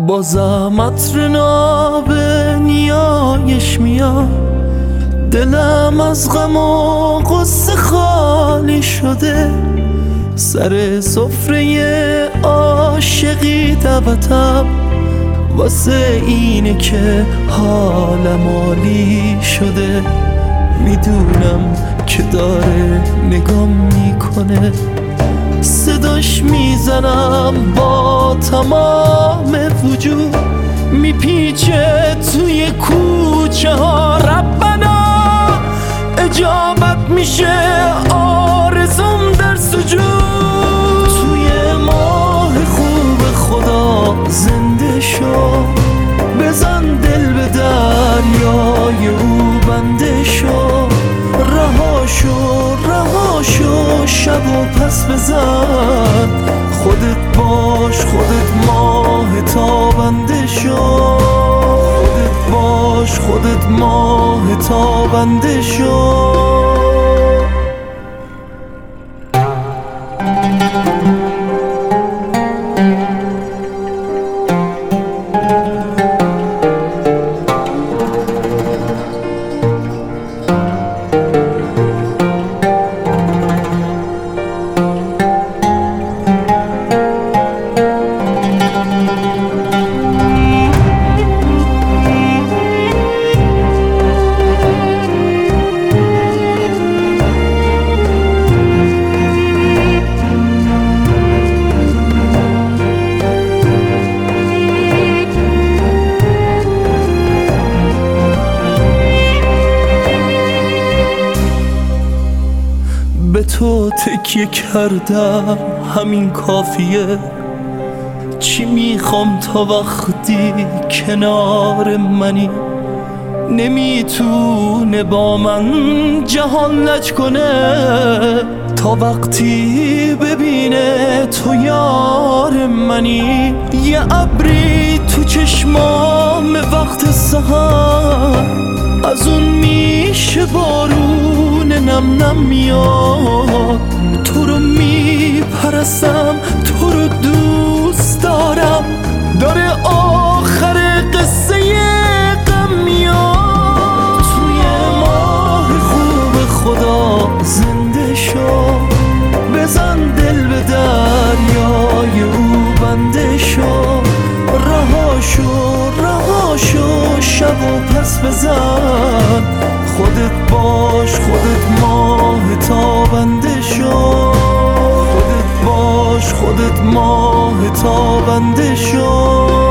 بازم عطر ناب نیایش میاد، دلم از غم و غصه خالی شده. سر سفره عاشقی دعوتم، واسه اینه که حالم عالی شده. میدونم که داره نگام میکنه، صداش میزنم با تمام وجود، میپیچه توی کوچه ها. ربنا اجابت میشه آرزوم در سجود. توی ماه خوب خدا زنده شو، بزن دل به دریای او بنده شو. رها شو شب و پس بزن، خودت باش خودت ماه تابنده شو. خودت باش خودت ماه تابنده شو. به تو تکیه کردم همین کافیه، چی میخوام تا وقتی کنار منی. نمیتونه با من جهان لج کنه، تا وقتی ببینه تو یار منی. یه ابری تو چشمام وقت سحر، از اون میشه بارون نم نم میاد. تو رو میپرستم، تو رو دوست دارم، داره آخر قصه غم میاد. توی ماه خوب خدا زنده شو، بزن دل به دریای او بنده شو. رها شو شب و پس بزن، خودت باش خودت ماه تابنده شو. خودت باش خودت ماه تابنده شو.